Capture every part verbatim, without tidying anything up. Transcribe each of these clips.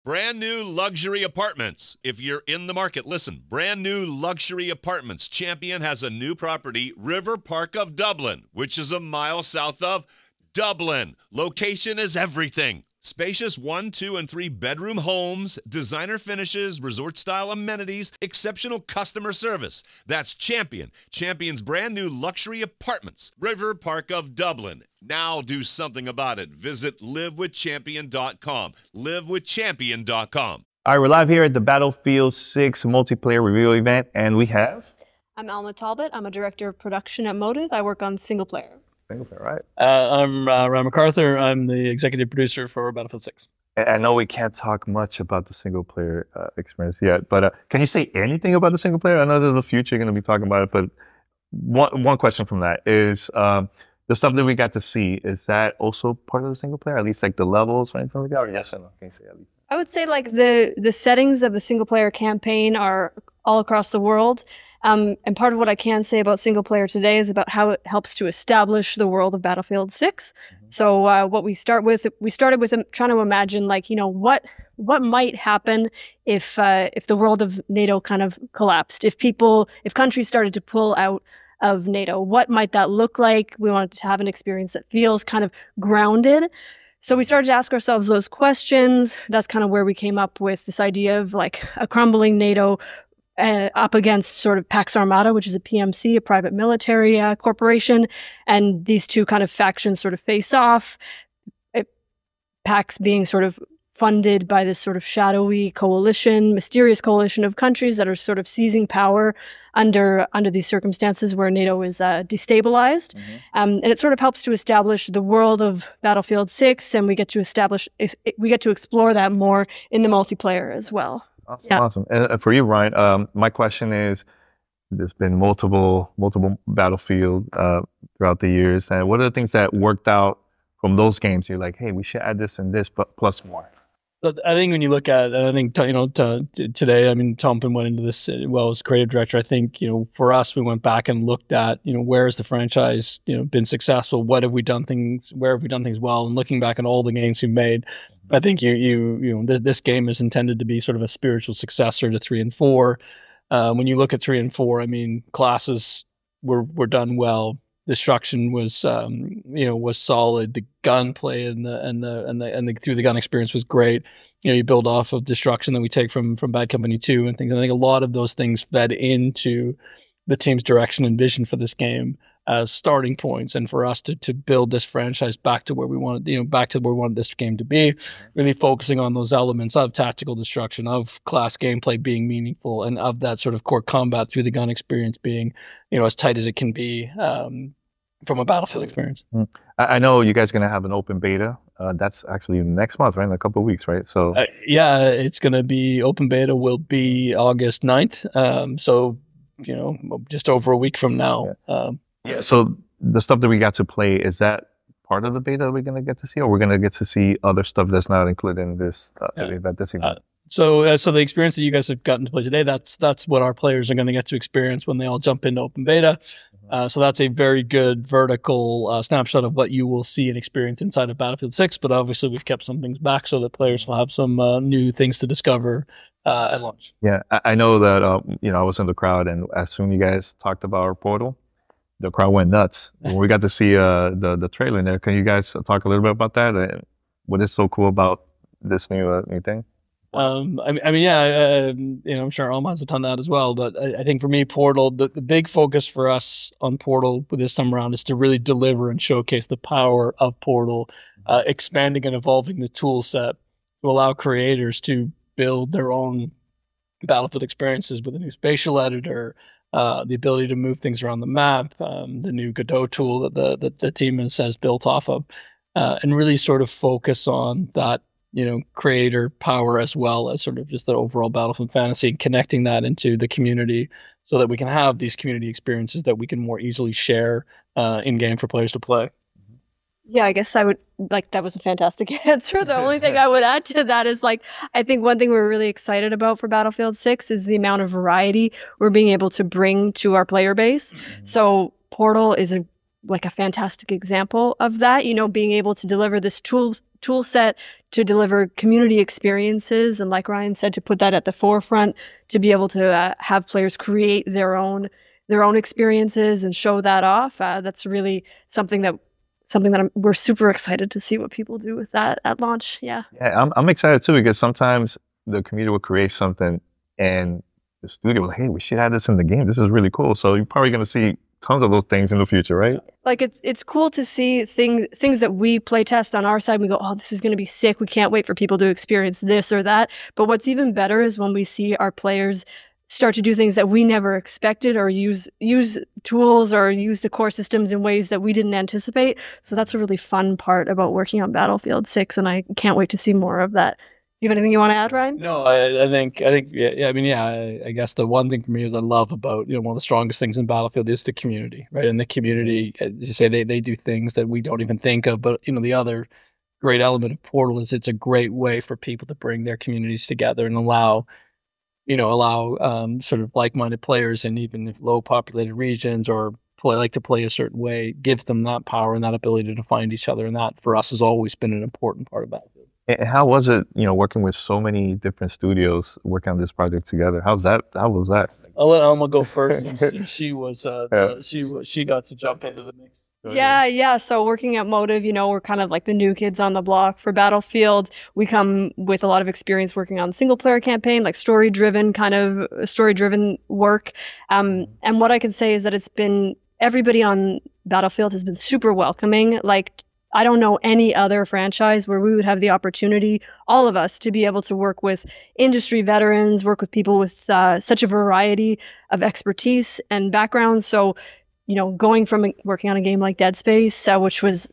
Brand new luxury apartments. If you're in the market, listen. Brand new luxury apartments. Champion has a new property, River Park of Dublin, which is a mile south of Dublin. Location is everything. Spacious one, two, and three bedroom homes, designer finishes, resort-style amenities, exceptional customer service. That's Champion. Champion's brand new luxury apartments. River Park of Dublin. Now do something about it. Visit live with champion dot com. live with champion dot com. All right, we're live here at the Battlefield six multiplayer review event, and we have... I'm Alma Talbot. I'm a director of production at Motive. I work on single player. Single player, right? Uh, I'm uh, Ryan MacArthur. I'm the executive producer for Battlefield six. I know we can't talk much about the single player uh, experience yet, but uh, can you say anything about the single player? I know there's a future you're going to be talking about it, but one one question from that is um, the stuff that we got to see, is that also part of the single player? At least like the levels or anything like that? Or yes or no? Can you say at least? I would say like the, the settings of the single player campaign are all across the world. Um, and part of what I can say about single player today is about how it helps to establish the world of Battlefield six. Mm-hmm. So uh, what we start with, we started with um, trying to imagine like, you know, what what might happen if uh, if the world of NATO kind of collapsed, if people, if countries started to pull out of NATO, what might that look like? We wanted to have an experience that feels kind of grounded. So we started to ask ourselves those questions. That's kind of where we came up with this idea of like a crumbling NATO Uh, up against sort of Pax Armada, which is a P M C, a private military uh, corporation. And these two kind of factions sort of face off. It, Pax being sort of funded by this sort of shadowy coalition, mysterious coalition of countries that are sort of seizing power under under these circumstances where NATO is uh, destabilized. Mm-hmm. Um, and it sort of helps to establish the world of Battlefield six, and we get to establish, we get to explore that more in the multiplayer as well. Awesome. Yeah. Awesome. And for you, Ryan, um, my question is, there's been multiple, multiple Battlefield uh, throughout the years. And what are the things that worked out from those games? You're like, hey, we should add this and this, but plus more. I think when you look at, I think, you know, to, to today, I mean, Thompson went into this well as creative director. I think, you know, for us, we went back and looked at, you know, where has the franchise, you know, been successful? What have we done things, where have we done things well? And looking back at all the games we've made, I think you, you, you know, this, this game is intended to be sort of a spiritual successor to three and four. Uh, when you look at three and four, I mean, classes were, were done well. Destruction was, um, you know, was solid. The gunplay and the and the and the and the through the gun experience was great. You know, you build off of Destruction that we take from from Bad Company two and things. And I think a lot of those things fed into the team's direction and vision for this game as starting points, and for us to to build this franchise back to where we wanted, you know, back to where we wanted this game to be. Really focusing on those elements of tactical destruction, of class gameplay being meaningful, and of that sort of core combat through the gun experience being, you know, as tight as it can be. Um, from a Battlefield experience. Mm. I know you guys are going to have an open beta. Uh, that's actually next month, right? In a couple of weeks, right? So uh, yeah, it's going to be, open beta will be August ninth. Um, so, you know, just over a week from now. Yeah. Um, yeah. So the stuff that we got to play, is that part of the beta we're going to get to see, or we're going to get to see other stuff that's not included in this uh, yeah. event this evening? Uh, So, uh, so the experience that you guys have gotten to play today, that's that's what our players are going to get to experience when they all jump into open beta. Uh, so that's a very good vertical uh, snapshot of what you will see and experience inside of Battlefield six. But obviously, we've kept some things back so that players will have some uh, new things to discover uh, at launch. Yeah, I, I know that. Uh, you know, I was in the crowd, and as soon as you guys talked about our portal, the crowd went nuts. When we got to see uh, the the trailer in there, can you guys talk a little bit about that? Uh, what is so cool about this new uh, new thing? Um, I mean, I mean, yeah, uh, you know, I'm sure Alma has a ton of that as well. But I, I think for me, Portal, the, the big focus for us on Portal this time around is to really deliver and showcase the power of Portal, uh, expanding and evolving the tool set to allow creators to build their own Battlefield experiences with a new spatial editor, uh, the ability to move things around the map, um, the new Godot tool that the, that the team has, has built off of, uh, and really sort of focus on that, you know, creator power as well as sort of just the overall Battlefield fantasy, and connecting that into the community so that we can have these community experiences that we can more easily share uh, in game for players to play. Yeah, I guess I would, like, that was a fantastic answer. The only thing I would add to that is, like, I think one thing we're really excited about for Battlefield six is the amount of variety we're being able to bring to our player base. Mm-hmm. So Portal is a like a fantastic example of that, you know, being able to deliver this tool tool set to deliver community experiences. And like Ryan said, to put that at the forefront, to be able to uh, have players create their own their own experiences and show that off. Uh, that's really something that something that I'm, we're super excited to see what people do with that at launch. Yeah. Yeah, I'm I'm excited too, because sometimes the community will create something and the studio will, hey, we should have this in the game. This is really cool. So you're probably going to see tons of those things in the future, right? Like it's it's cool to see things things that we play test on our side. We go, oh, this is going to be sick. We can't wait for people to experience this or that. But what's even better is when we see our players start to do things that we never expected, or use use tools or use the core systems in ways that we didn't anticipate. So that's a really fun part about working on Battlefield six, and I can't wait to see more of that. You have anything you want to add, Ryan? No, I, I think, I think, yeah, yeah I mean, yeah, I, I guess the one thing for me is I love about, you know, one of the strongest things in Battlefield is the community, right? And the community, as you say, they, they do things that we don't even think of. But, you know, the other great element of Portal is it's a great way for people to bring their communities together and allow, you know, allow um, sort of like-minded players in even low populated regions or play, like to play a certain way, gives them that power and that ability to find each other. And that for us has always been an important part of Battlefield. And how was it, you know, working with so many different studios, working on this project together? How's that? How was that? I'll let Alma go first. she, she was, uh, Yeah. uh, she was, she got to jump into the mix. Yeah, yeah. So working at Motive, you know, we're kind of like the new kids on the block for Battlefield. We come with a lot of experience working on single player campaign, like story driven kind of story driven work. Um, and what I can say is that it's been, everybody on Battlefield has been super welcoming. Like, I don't know any other franchise where we would have the opportunity, all of us, to be able to work with industry veterans, work with people with uh, such a variety of expertise and backgrounds. So, you know, going from working on a game like Dead Space, uh, which was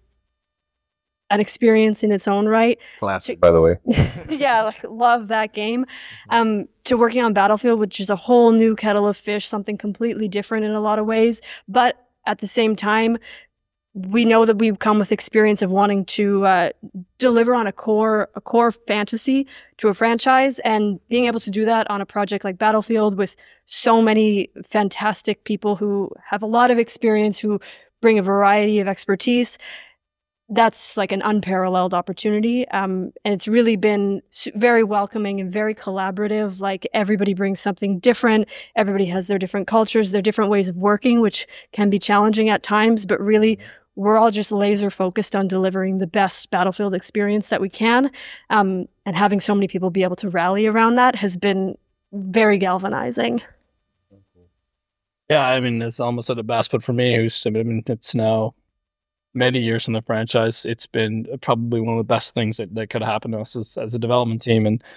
an experience in its own right. Classic, by the way. Yeah, like, love that game. Um, to working on Battlefield, which is a whole new kettle of fish, something completely different in a lot of ways. But at the same time, we know that we've come with experience of wanting to uh, deliver on a core a core fantasy to a franchise, and being able to do that on a project like Battlefield with so many fantastic people who have a lot of experience, who bring a variety of expertise. That's like an unparalleled opportunity. Um, and it's really been very welcoming and very collaborative. Like, everybody brings something different. Everybody has their different cultures, their different ways of working, which can be challenging at times, but really we're all just laser focused on delivering the best Battlefield experience that we can. Um, and having so many people be able to rally around that has been very galvanizing. Yeah, I mean, it's almost at the best, but for me, who's, I mean, it's now many years in the franchise, it's been probably one of the best things that, that could happen to us as, as a development team. And,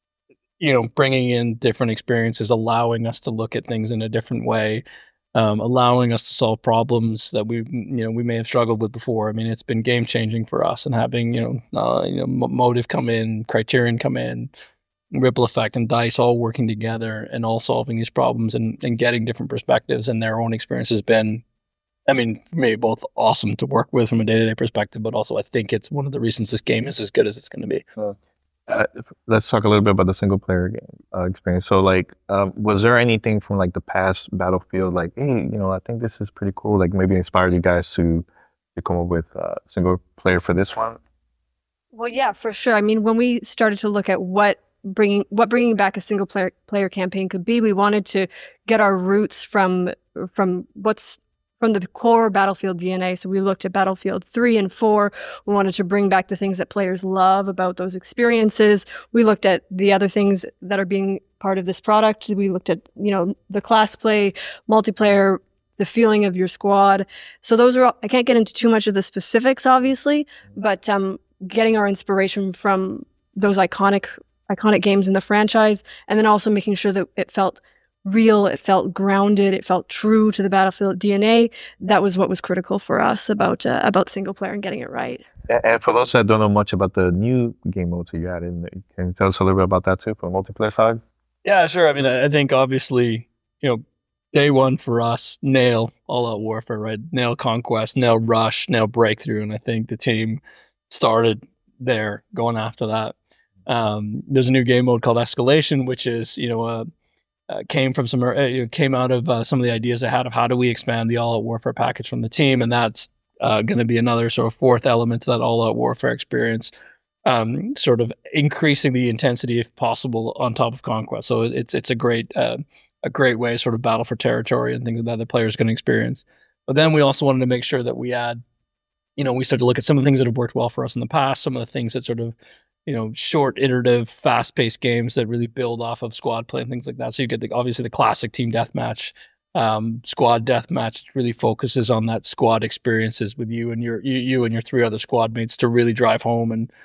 you know, bringing in different experiences, allowing us to look at things in a different way, um, allowing us to solve problems that we, you know, we may have struggled with before. I mean, it's been game changing for us, and having, you know, uh, you know, Motive come in, Criterion come in, Ripple Effect and DICE all working together and all solving these problems and, and getting different perspectives and their own experience has been, I mean, for me, both awesome to work with from a day-to-day perspective, but also I think it's one of the reasons this game is as good as it's going to be. Uh, uh, let's talk a little bit about the single player game uh, experience. So, like, um, was there anything from like the past Battlefield, like, hey, you know, I think this is pretty cool, like maybe inspired you guys to, to come up with uh, single player for this one? Well, yeah, for sure. I mean, when we started to look at what bringing what bringing back a single player player campaign could be, we wanted to get our roots from from what's from the core Battlefield D N A. So we looked at Battlefield three and four. We wanted to bring back the things that players love about those experiences. We looked at the other things that are being part of this product. We looked at, you know, the class play, multiplayer, the feeling of your squad. So those are all, I can't get into too much of the specifics, obviously, but um, getting our inspiration from those iconic iconic games in the franchise, and then also making sure that it felt real, it felt grounded, it felt true to the Battlefield D N A. That was what was critical for us about uh, about single player and getting it right. And for those that don't know much about the new game modes that you added, can you tell us a little bit about that too, from the multiplayer side? Yeah, sure. I mean, I think obviously, you know, day one for us, nail all-out warfare, right? Nail Conquest, nail Rush, nail Breakthrough, and I think the team started there, going after that. Um, there's a new game mode called Escalation, which is, you know, uh, uh, came from some, uh, came out of uh, some of the ideas I had of how do we expand the all-out warfare package from the team, and that's uh, going to be another sort of fourth element to that all-out warfare experience. um, sort of increasing the intensity if possible on top of Conquest. So it's it's a great uh, a great way to sort of battle for territory and things like that the players can experience. But then we also wanted to make sure that we add, you know, we started to look at some of the things that have worked well for us in the past, some of the things that sort of, you know, short, iterative, fast-paced games that really build off of squad play and things like that. So you get the, obviously the classic team deathmatch, um, squad deathmatch really focuses on that squad experiences with you and your you, you and your three other squad mates to really drive home. And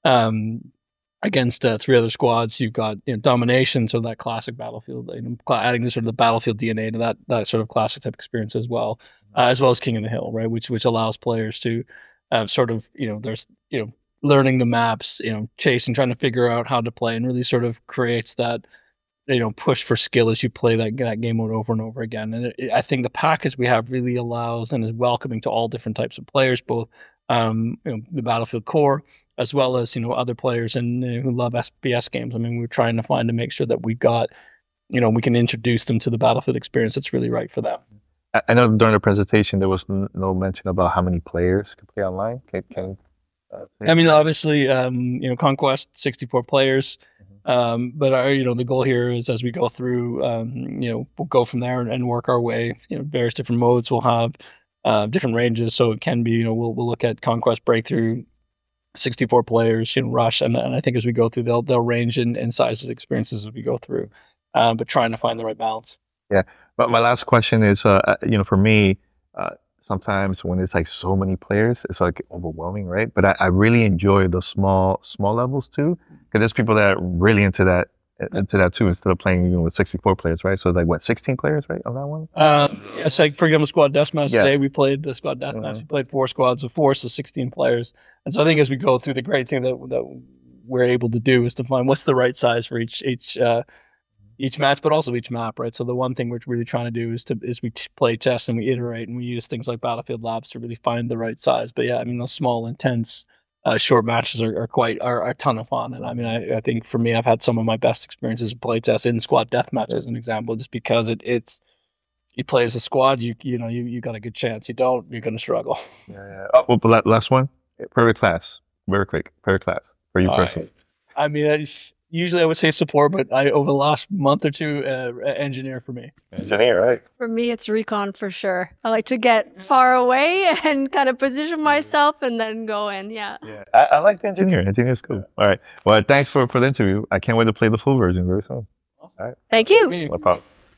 um, against uh, three other squads, you've got, you know, domination, so that classic Battlefield, you know, adding the sort of the Battlefield D N A to that that sort of classic type experience as well, uh, as well as King of the Hill, right, which which allows players to uh, sort of, you know, there's, you know, learning the maps, you know, chasing, trying to figure out how to play, and really sort of creates that, you know, push for skill as you play that, that game mode over and over again. And it, it, I think the package we have really allows and is welcoming to all different types of players, both um, you know, the Battlefield core, as well as, you know, other players and uh, who love S B S games. I mean, we're trying to find to make sure that we've got, you know, we can introduce them to the Battlefield experience that's really right for them. I I know during the presentation there was n- no mention about how many players can play online. Can, can uh, say- I mean, obviously, um, you know, Conquest, sixty-four players. Um, but our, you know, the goal here is as we go through, um, you know, we'll go from there and, and work our way, you know, various different modes. We'll have uh, different ranges. So it can be, you know, we'll, we'll look at Conquest Breakthrough, sixty-four players, you know, Rush. And, and I think as we go through, they'll, they'll range in, in sizes, experiences as we go through, um, but trying to find the right balance. Yeah. But my last question is, uh, you know, for me, uh, sometimes when it's like so many players, it's like overwhelming, right? But I, I really enjoy the small, small levels too. Because there's people that are really into that, into that too, instead of playing, you know, with sixty-four players, right? So like what, sixteen players, right, on that one? Uh, yes, like for example, Squad Deathmatch Yeah. today, we played the Squad Deathmatch. Mhm. We played four squads of four, so sixteen players. And so I think as we go through, the great thing that that we're able to do is to find what's the right size for each each uh, each match, but also each map, right? So the one thing we're really trying to do is to is we t- play test and we iterate and we use things like Battlefield Labs to really find the right size. But yeah, I mean, those small, intense, uh, short matches are, are quite are, are a ton of fun. And I mean, I, I think for me, I've had some of my best experiences with play tests in Squad Deathmatch as an example, just because it it's you play as a squad, you you know you you got a good chance. You don't, you're going to struggle. Yeah, yeah. Oh, well, but la- last one, favorite class, very quick, favorite class for you All personally. I mean, I, usually I would say support, but I over the last month or two, uh, engineer for me. Engineer, right? For me, it's recon for sure. I like to get far away and kind of position myself and then go in. Yeah. Yeah, I, I like the engineer. Engineer's cool. All right. Well, thanks for, for the interview. I can't wait to play the full version very soon. Thank you. No problem.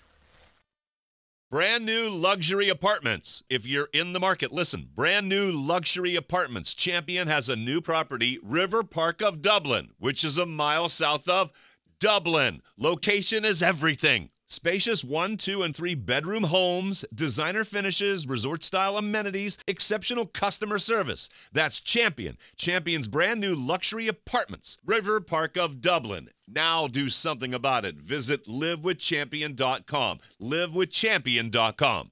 Brand new luxury apartments. If you're in the market, listen. Brand new luxury apartments. Champion has a new property, River Park of Dublin, which is a mile south of Dublin. Location is everything. Spacious one, two, and three bedroom homes, designer finishes, resort-style amenities, exceptional customer service. That's Champion. Champion's brand new luxury apartments, River Park of Dublin. Now do something about it. Visit live with champion dot com. live with champion dot com.